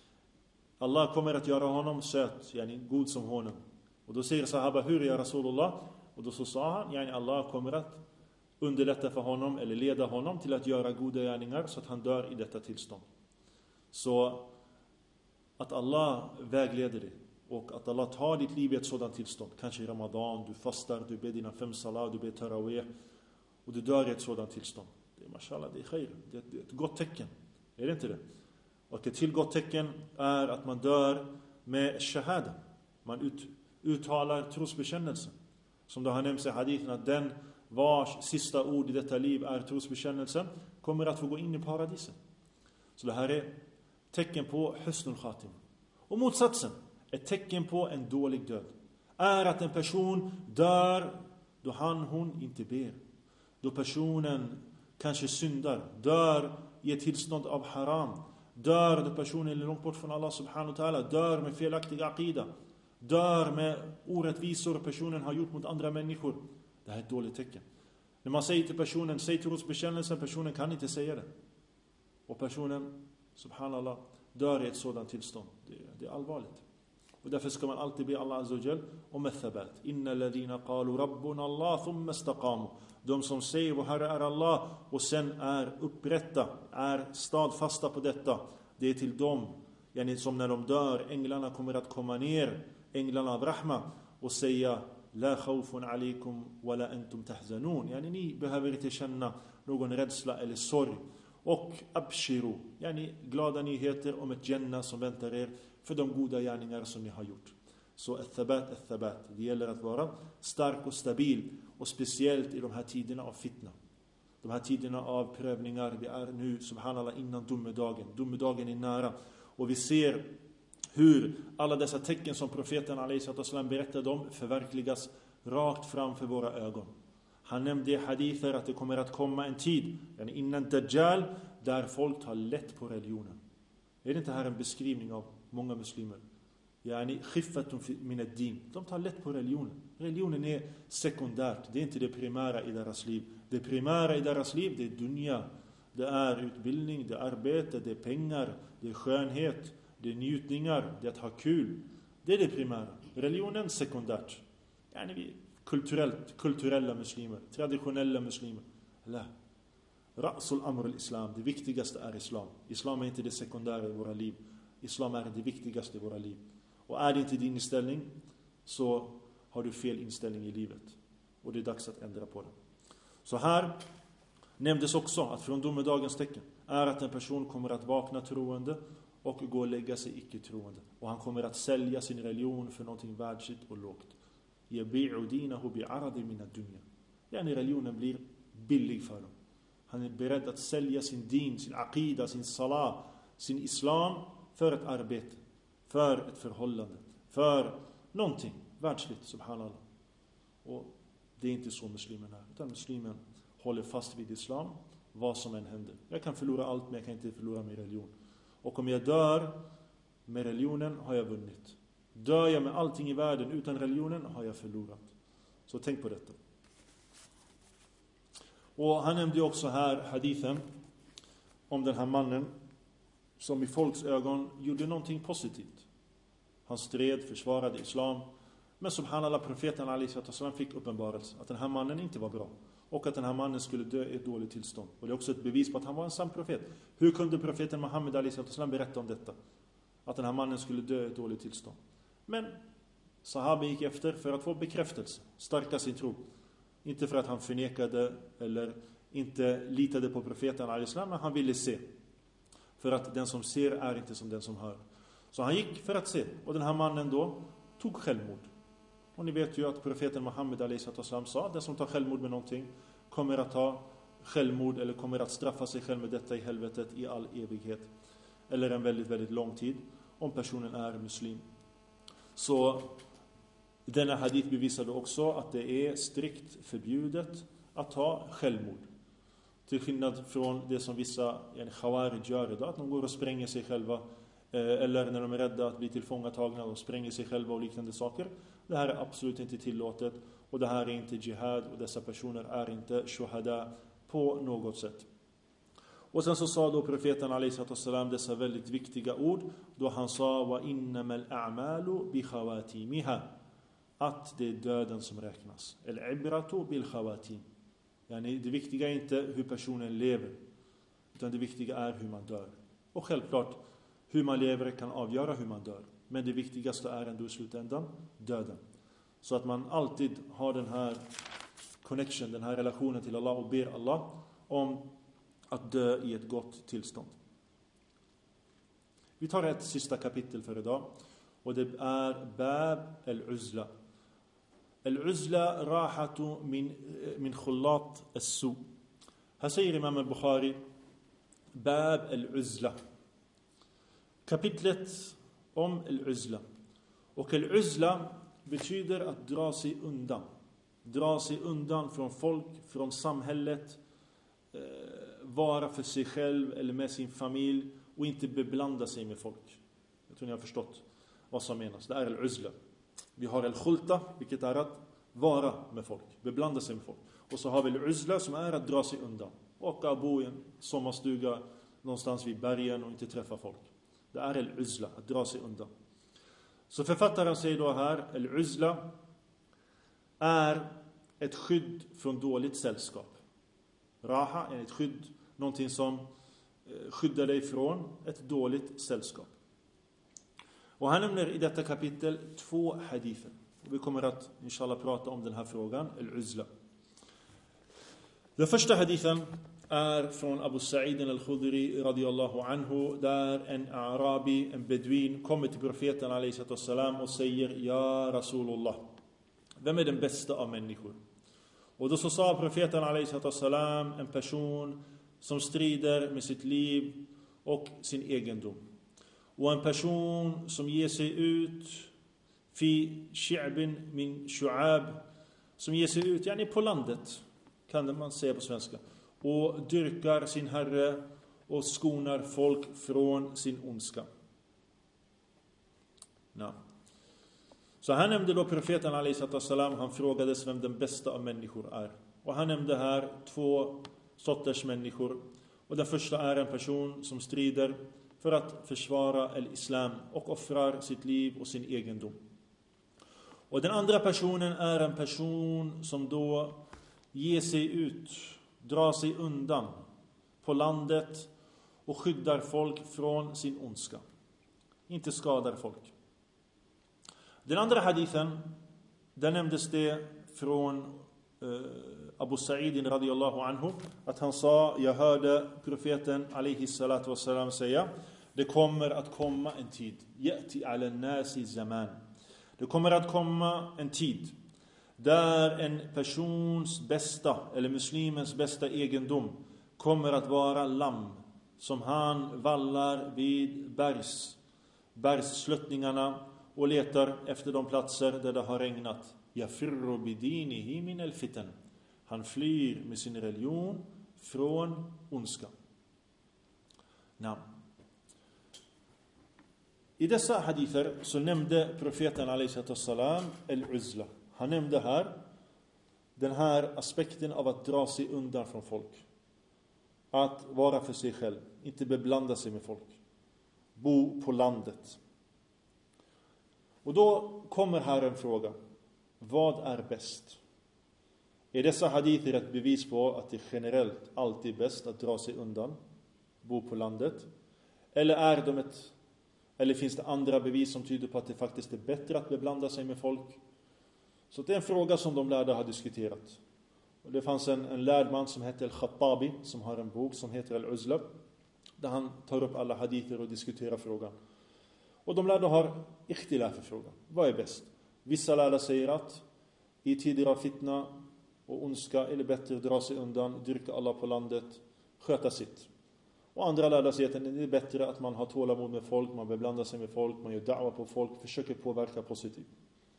Speaker 1: Allah kommer att göra honom söt, yani god som honung. Och då säger sahaba, hur är Rasulullah? Och då så sa han, yani Allah kommer att underlätta för honom eller leda honom till att göra goda gärningar så att han dör i detta tillstånd. Så att Allah vägleder dig och att Allah tar ditt liv i ett sådant tillstånd. Kanske i Ramadan, du fastar, du ber dina 5 salat, du ber tarawih och du dör i ett sådant tillstånd. Det är mashallah, det är khair. Det är ett gott tecken. Är det inte det? Och ett till gott tecken är att man dör med shahada. Man uttalar trosbekännelsen. Som det har nämnts i hadithen att den vars sista ord i detta liv är trosbekännelsen kommer att få gå in i paradiset. Så det här är tecken på husnul khatim. Och motsatsen, ett tecken på en dålig död, är att en person dör då hon inte ber. Då personen kanske syndar, dör i ett tillstånd av haram, dör då personen är långt bort från Allah subhanahu wa ta'ala, dör med felaktig aqida, dör med orättvisor personen har gjort mot andra människor. Det här är ett dåligt tecken. När man säger till personen, säg trosbekännelsen, personen kan inte säga det. Och personen, subhanallah, dör i ett sådant tillstånd. Det är allvarligt. Och därför ska man alltid be Allah azza wa jal om thabat. Inna alladhina qalu rabbuna Allah thumma istaqamu. De som säger vår Herre är Allah och sen är upprätta, är stadfasta på detta. Det är till dem, yani som när de dör, änglarna kommer att komma ner, änglarna av rahma, och säga la khawfun alaykum wa la antum tahzanun. Yani ni behöver inte känna någon rädsla eller sorg. Och abshiru, yani glada nyheter om ett jannah som väntar er för de goda gärningar som ni har gjort. Så thabat. Det gäller att vara stark och stabil, och speciellt i de här tiderna av fitna. De här tiderna av prövningar, vi är nu subhanallah innan domedagen. Domedagen är nära. Och vi ser hur alla dessa tecken som profeten a.s. berättade om förverkligas rakt framför våra ögon. Han nämnde i hadither att det kommer att komma en tid innan Dajjal där folk tar lätt på religionen. Är det inte här en beskrivning av många muslimer? Yani khiffatun min ad-din. De tar lätt på religionen. Religionen är sekundärt. Det är inte det primära i deras liv. Det primära i deras liv, det är dunya. Det är utbildning, det är arbete, det är pengar, det är skönhet, det är njutningar, det är att ha kul. Det är det primära. Religionen sekundärt. Yani vi kulturella muslimer, traditionella muslimer. La. Ra'sul amr al-islam. Det viktigaste är islam. Islam är inte det sekundära i våra liv. Islam är det viktigaste i våra liv. Och är det inte din inställning, så har du fel inställning i livet. Och det är dags att ändra på det. Så här nämndes också att från domedagens tecken är att en person kommer att vakna troende och gå och lägga sig icke-troende. Och han kommer att sälja sin religion för någonting världsligt och lågt. Yabi'u dinahu bi'aradi min ad-dunya. Yani religionen blir billig för dem. Han är beredd att sälja sin din, sin aqida, sin salah, sin islam för ett arbete, för ett förhållande. för någonting världsligt, subhanallah. Och det är inte så muslimen är, utan muslimen håller fast vid islam vad som än händer. Jag kan förlora allt, men jag kan inte förlora min religion. Och om jag dör med religionen har jag vunnit. Dör jag med allting i världen utan religionen har jag förlorat. Så tänk på detta. Och han nämnde ju också här hadithen om den här mannen som i folks ögon gjorde någonting positivt. Han stred, försvarade islam. Men subhanallah, profeten alaihissalam fick uppenbarelse att den här mannen inte var bra. Och att den här mannen skulle dö i ett dåligt tillstånd. Och det är också ett bevis på att han var en sann profet. Hur kunde profeten Muhammed alaihissalam berätta om detta? Att den här mannen skulle dö i ett dåligt tillstånd. Men sahaben gick efter för att få bekräftelse. Stärka sin tro. Inte för att han förnekade eller inte litade på profeten alaihissalam, men han ville se. För att den som ser är inte som den som hör. Så han gick för att se. Och den här mannen då tog självmord. Och ni vet ju att profeten Muhammed alaihissalam sa att den som tar självmord med någonting kommer att ta självmord eller kommer att straffa sig själv med detta i helvetet i all evighet. Eller en väldigt, väldigt lång tid om personen är muslim. Så denna hadith bevisade också att det är strikt förbjudet att ta självmord. Till skillnad från det som vissa khawarij gör idag, att de går och spränger sig själva. Eller när de är rädda att bli tillfångatagna och spränger sig själva och liknande saker. Det här är absolut inte tillåtet. Och det här är inte jihad. Och dessa personer är inte shuhada på något sätt. Och sen så sa då profeten alaihissalam dessa väldigt viktiga ord. Då han sa wa innamal a'malu bi khawatimiha. Att det är döden som räknas. Eller ibratu bil khawatim. Yani det viktiga är inte hur personen lever. Utan det viktiga är hur man dör. Och självklart hur man lever kan avgöra hur man dör. Men det viktigaste är ändå i slutändan döden. Så att man alltid har den här connection, den här relationen till Allah och ber Allah om att dö i ett gott tillstånd. Vi tar ett sista kapitel för idag. Och det är Bab al-Uzla. Al-Uzla rahatu min khullat as-su. Här säger Imam al-Bukhari Bab al-Uzla. Kapitlet om al-Uzla. Och al-Uzla betyder att dra sig undan. Dra sig undan från folk, från samhället. Vara för sig själv eller med sin familj. Och inte beblanda sig med folk. Jag tror ni har förstått vad som menas. Det är al-Uzla. Vi har al-Khulta, vilket är att vara med folk. Beblanda sig med folk. Och så har vi al-Uzla som är att dra sig undan. Åka och bo i en sommarstuga någonstans vid bergen och inte träffa folk. Det är al-Uzla, att dra sig undan. Så författaren säger då här, al-Uzla är ett skydd från dåligt sällskap. Raha är ett skydd, någonting som skyddar dig från ett dåligt sällskap. Och han nämner i detta kapitel 2 hadither. Och vi kommer att inshallah prata om den här frågan, al-Uzla. Den första hadithen är från Abu Sa'id al-Khudri radiyallahu anhu, där en arabi, en beduin, kommer till profeten alaihissalam och säger Ja Rasulullah, vem är den bästa av människor? Och då så sa profeten alaihissalam, en person som strider med sitt liv och sin egendom. Och en person som ger sig ut fi shi'bin min shu'ab, som ger sig ut yani på landet, kan man säga på svenska, och dyrkar sin herre och skonar folk från sin ondska. No. Så han nämnde då profeten alaihissalam, han frågades vem den bästa av människor är. Och han nämnde här 2 sorters människor. Och den första är en person som strider för att försvara islam och offrar sitt liv och sin egendom. Och den andra personen är en person som då ger sig ut, drar sig undan på landet och skyddar folk från sin ondska. Inte skadar folk. Den andra hadithen, där nämndes det från Abu Sa'id radiyallahu anhu, att han sa, jag hörde profeten alaihi salatu wassalam säga, det kommer att komma en tid, ya'ti ala nasi zaman. Det kommer att komma en tid där en persons bästa eller muslimens bästa egendom kommer att vara lamm som han vallar vid bergssluttningarna och letar efter de platser där det har regnat. Yafirru bidinihi min al-fitan. Han flyr med sin religion från ondska. I dessa hadither så nämnde profeten alaihissalam al-uzla. Han nämnde här den här aspekten av att dra sig undan från folk. Att vara för sig själv, inte beblanda sig med folk. Bo på landet. Och då kommer här en fråga. Vad är bäst? Är dessa hadither ett bevis på att det generellt alltid är bäst att dra sig undan, bo på landet? Eller finns det andra bevis som tyder på att det faktiskt är bättre att beblanda sig med folk? Så det är en fråga som de lärda har diskuterat. Och det fanns en lärd man som heter Al-Khattabi, som har en bok som heter Al-Uzla, där han tar upp alla hadither och diskuterar frågan. Och de lärda har ikhtilaf för frågan. Vad är bäst? Vissa lärda säger att i tider av fitna och ondska är det bättre att dra sig undan, dyrka alla på landet, sköta sitt. Och andra lärda säger att det är bättre att man har tålamod med folk, man beblandar sig med folk, man gör da'wa på folk, försöker påverka positivt.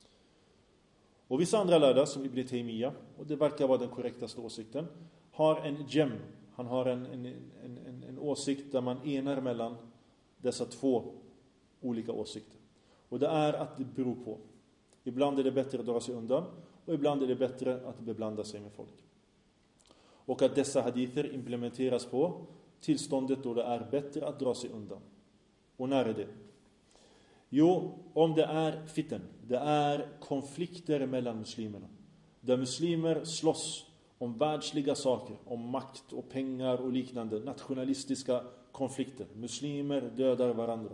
Speaker 1: Och vissa andra lärda, som Ibn Taymiyyah, och det verkar vara den korrektaste åsikten, har han har en åsikt där man enar mellan dessa två olika åsikter. Och det är att det beror på. Ibland är det bättre att dra sig undan, och ibland är det bättre att beblanda sig med folk. Och att dessa hadither implementeras på tillståndet då det är bättre att dra sig undan. Och när är det? Jo, om det är fitten, det är konflikter mellan muslimerna. Där muslimer slåss om världsliga saker, om makt och pengar och liknande, nationalistiska konflikter. Muslimer dödar varandra.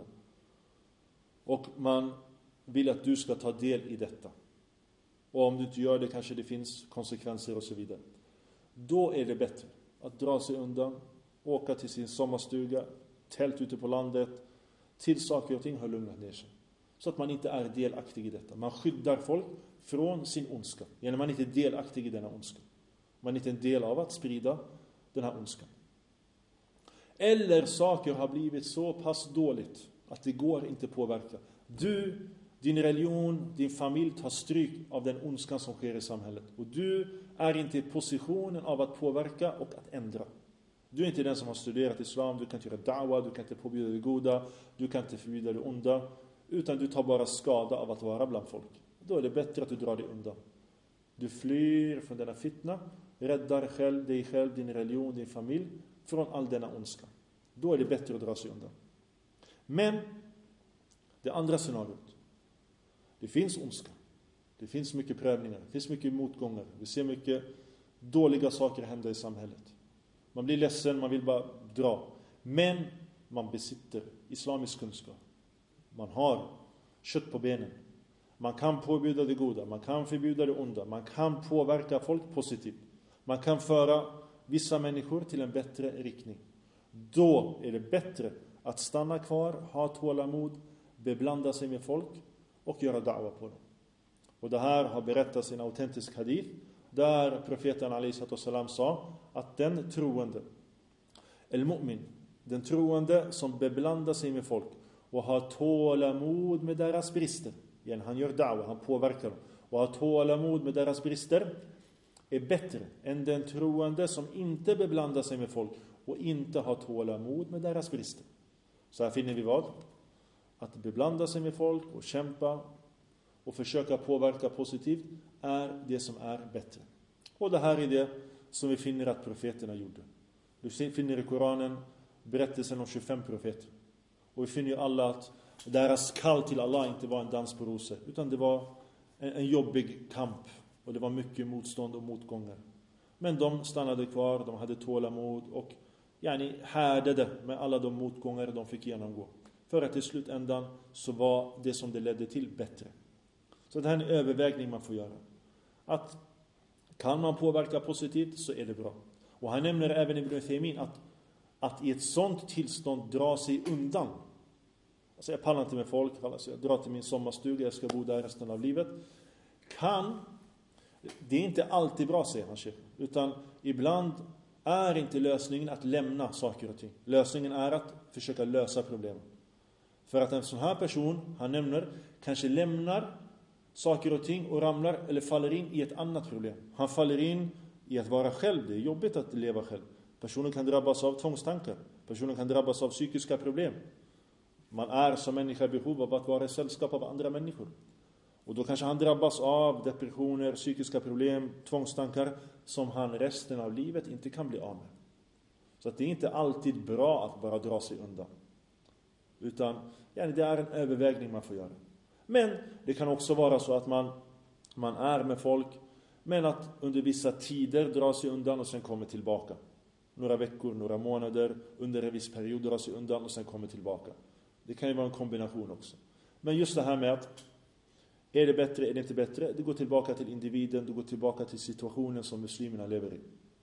Speaker 1: Och man vill att du ska ta del i detta. Och om du inte gör det kanske det finns konsekvenser och så vidare. Då är det bättre att dra sig undan, åka till sin sommarstuga, tält ute på landet, till saker och ting har lugnat ner sig. Så att man inte är delaktig i detta. Man skyddar folk från sin ondska. Genom man inte är delaktig i denna ondska. Man är inte en del av att sprida den här ondskan. Eller saker har blivit så pass dåligt att det går inte påverka. Du, din religion, din familj tar stryk av den ondskan som sker i samhället. Och du är inte i positionen av att påverka och att ändra. Du är inte den som har studerat islam, du kan inte göra da'wa, du kan inte påbjuda det goda, du kan inte förbjuda det onda, utan du tar bara skada av att vara bland folk. Då är det bättre att du drar dig undan. Du flyr från denna fitna, räddar dig själv, din religion, din familj från all denna ondska. Då är det bättre att dra sig undan. Men det andra scenariot, det finns ondska. Det finns mycket prövningar, det finns mycket motgångar. Vi ser mycket dåliga saker hända i samhället. Man blir ledsen, man vill bara dra. Men man besitter islamisk kunskap. Man har kött på benen. Man kan påbjuda det goda, man kan förbjuda det onda. Man kan påverka folk positivt. Man kan föra vissa människor till en bättre riktning. Då är det bättre att stanna kvar, ha tålamod, beblanda sig med folk och göra da'wa på dem. Och det här har berättats i en autentisk hadith där profeten alaihissalam sa att den troende, el-mu'min, den troende som beblandar sig med folk och har tålamod med deras brister, igen, han gör da'wa, han påverkar dem, och har tålamod med deras brister, är bättre än den troende som inte beblandar sig med folk och inte har tålamod med deras brister. Så här finner vi vad? Att beblanda sig med folk och kämpa och försöka påverka positivt är det som är bättre. Och det här är det som vi finner att profeterna gjorde. Du finner i Koranen berättelsen om 25 profeter. Och vi finner ju alla att deras kall till Allah inte var en dans på rosor, utan det var en jobbig kamp. Och det var mycket motstånd och motgångar. Men de stannade kvar, de hade tålamod och härdade med alla de motgångar de fick genomgå. För att i slutändan så var det som det ledde till bättre. Så det här är en övervägning man får göra. Att kan man påverka positivt så är det bra. Och han nämner även Ibn Taymiyyah att i ett sånt tillstånd dra sig undan. Alltså jag pallar inte med folk, alltså jag drar till min sommarstuga, jag ska bo där resten av livet. Det är inte alltid bra, säger han, utan ibland är inte lösningen att lämna saker och ting. Lösningen är att försöka lösa problemen. För att en sån här person, han nämner, kanske lämnar saker och ting och ramlar eller faller in i ett annat problem. Han faller in i att vara själv. Det är jobbigt att leva själv. Personen kan drabbas av tvångstankar. Personen kan drabbas av psykiska problem. Man är som människa i behov av att vara i sällskap av andra människor. Och då kanske han drabbas av depressioner, psykiska problem, tvångstankar som han resten av livet inte kan bli av med. Så att det är inte alltid bra att bara dra sig undan. Utan det är en övervägning man får göra. Men det kan också vara så att man är med folk, men att under vissa tider dra sig undan och sen kommer tillbaka. Några veckor, några månader, under en viss period dra sig undan och sen kommer tillbaka. Det kan ju vara en kombination också. Men just det här med att är det bättre, är det inte bättre? Det går tillbaka till individen, det går tillbaka till situationen som muslimerna lever i.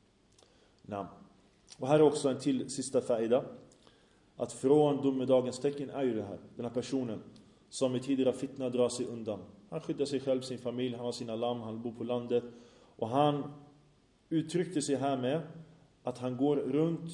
Speaker 1: Nej. Och här är också en till sista faida. Att från domedagens tecken är ju det här. Den här personen som i tider av fitna drar sig undan. Han skyddar sig själv, sin familj, han har sina lamm, han bor på landet. Och han uttryckte sig här med att han går runt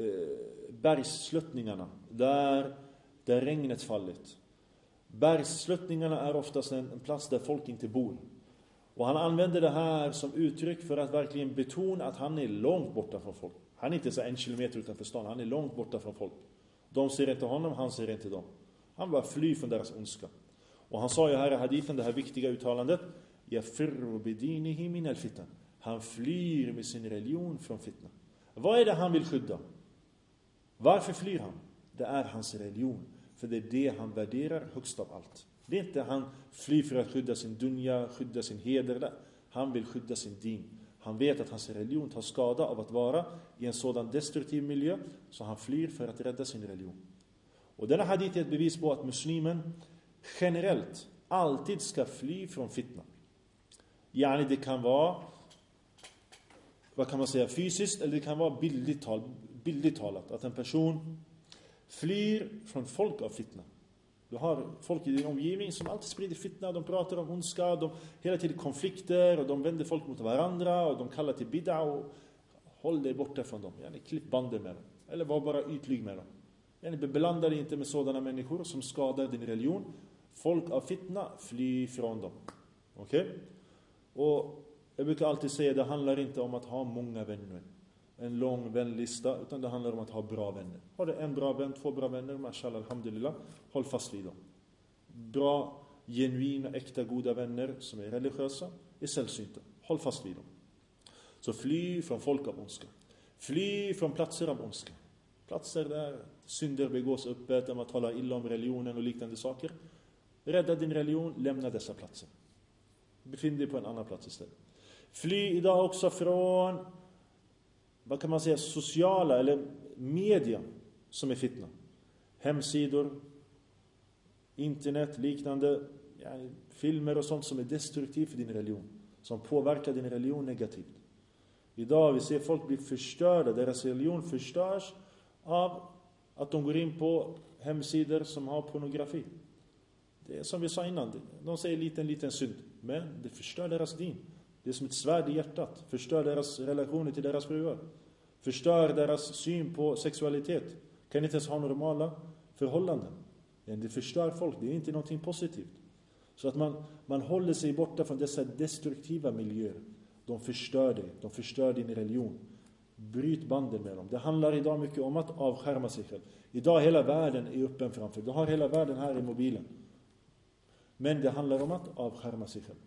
Speaker 1: bergssluttningarna där regnet fallit. Bergssluttningarna är oftast en plats där folk inte bor. Och han använder det här som uttryck för att verkligen betona att han är långt borta från folk. Han är inte så 1 kilometer utanför stan, han är långt borta från folk. De ser inte honom, han ser inte dem. Han bara flyr från deras ondska. Och han sa ju här i hadithen, det här viktiga uttalandet, yafirru bidinihi min al-fitan. Han flyr med sin religion från fitna. Vad är det han vill skydda? Varför flyr han? Det är hans religion. För det är det han värderar högst av allt. Det är inte han flyr för att skydda sin dunja, skydda sin heder. Han vill skydda sin din. Han vet att hans religion tar skada av att vara i en sådan destruktiv miljö, så han flyr för att rädda sin religion. Och denna hadith är ett bevis på att muslimen generellt alltid ska fly från fitna. Yani det kan vara, vad kan man säga, fysiskt, eller det kan vara bildligt talat. Att en person flyr från folk av fitna. Du har folk i din omgivning som alltid sprider fitna. De pratar om ondska, de hela tiden konflikter, och de vänder folk mot varandra, och de kallar till bid'a, och håll dig borta från dem. Yani klipp banden med dem. Eller var bara ytlig med dem. Yani beblanda dig inte med sådana människor som skadar din religion. Folk av fitna, fly från dem. Okej? Och jag brukar alltid säga, det handlar inte om att ha många vänner. En lång vänlista, utan det handlar om att ha bra vänner. Har du en bra vän, 2 bra vänner, mashallah, alhamdulillah, håll fast vid dem. Bra, genuina, äkta, goda vänner som är religiösa är sällsynta. Håll fast vid dem. Så fly från folk av ondska. Fly från platser av ondska. Platser där synder begås öppet, där man talar illa om religionen och liknande saker. Rädda din religion, lämna dessa platser. Befinn dig på en annan plats istället. Fly idag också från, vad kan man säga, sociala eller media som är fitna. Hemsidor, internet, liknande, filmer och sånt som är destruktivt för din religion. Som påverkar din religion negativt. Idag vi ser folk bli förstörda, deras religion förstörs av att de går in på hemsidor som har pornografi. Det är som vi sa innan, de säger liten synd, men det förstör deras din. Det är som ett svärd i hjärtat. Förstör deras relationer till deras fruar. Förstör deras syn på sexualitet. Kan inte ens ha normala förhållanden. Det förstör folk. Det är inte någonting positivt. Så att man håller sig borta från dessa destruktiva miljöer. De förstör dig. De förstör din religion. Bryt banden med dem. Det handlar idag mycket om att avskärma sig själv. Idag hela världen är öppen framför. Du har hela världen här i mobilen. Men det handlar om att avskärma sig själv.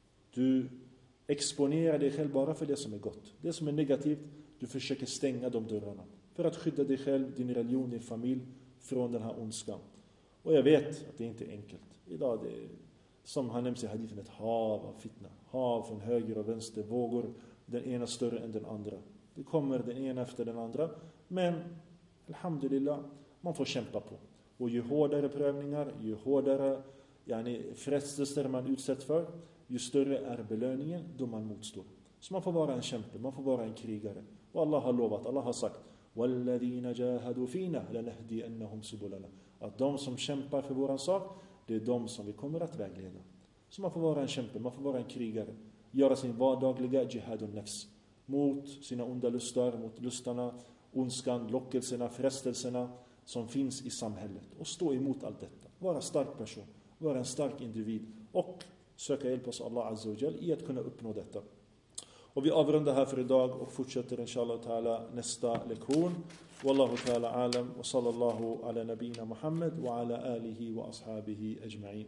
Speaker 1: Du exponerar dig själv bara för det som är gott. Det som är negativt, du försöker stänga de dörrarna. För att skydda dig själv, din religion, din familj från den här ondskan. Och jag vet att det inte är enkelt. Idag det är, som han nämns i hadithen, ett hav av fitna. Hav från höger och vänster, vågor. Den ena större än den andra. Det kommer den ena efter den andra. Men, alhamdulillah, man får kämpa på. Och ju hårdare prövningar, ju hårdare frestelser man utsätts för, ju större är belöningen då man motstår. Så man får vara en kämpe, man får vara en krigare. Och Allah har lovat, Allah har sagt وَالَّذِينَ جَاهَدُوا فِينَا لَنَهْدِيَنَّهُمْ سُبُلَنَا. Att de som kämpar för våran sak, det är de som vi kommer att vägleda. Så man får vara en kämpe, man får vara en krigare. Göra sin vardagliga jihadun nafs. Mot sina onda lustar, mot lustarna, ondskan, lockelserna, frestelserna. som finns i samhället och stå emot allt detta. Vara en stark person, vara en stark individ och söka hjälp hos Allah Azza wa Jal i att kunna uppnå detta. Och vi avrundar här för idag och fortsätter inshallah ta'ala nästa lektion. Wallahu ta'ala alam wa sallallahu ala nabina Muhammad wa ala alihi wa ashabihi ajma'in.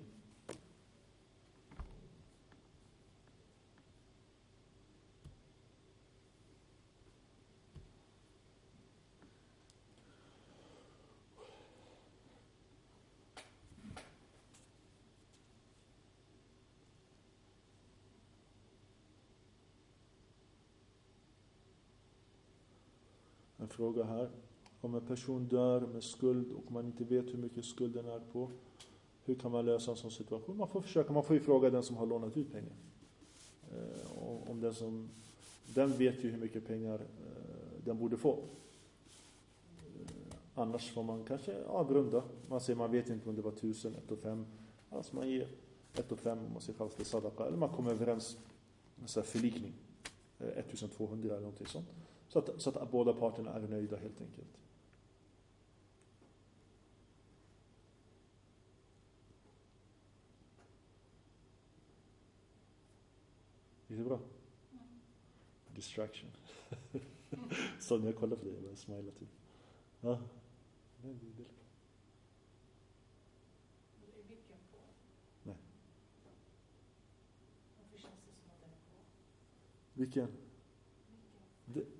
Speaker 1: En fråga här. Om en person dör med skuld och man inte vet hur mycket skulden är på, hur kan man lösa en sån situation? Man får ju fråga den som har lånat ut pengar. Om den vet ju hur mycket pengar den borde få. Annars får man kanske avrunda. Man vet inte om det var 1000, 1 och 5. Alltså man ger 1 och 5 om man ser kallas det sadaqa. Eller man kommer överens med en förlikning. 1200 eller någonting sånt. Så att båda parterna är nöjda helt enkelt. Är det bra? Distraction. Så när jag kollar på det, jag bara smilar till. Ja. Nej, det är det.
Speaker 2: Är vilken på?
Speaker 1: Nej.
Speaker 2: Varför känns det som att den är på?
Speaker 1: Vilken?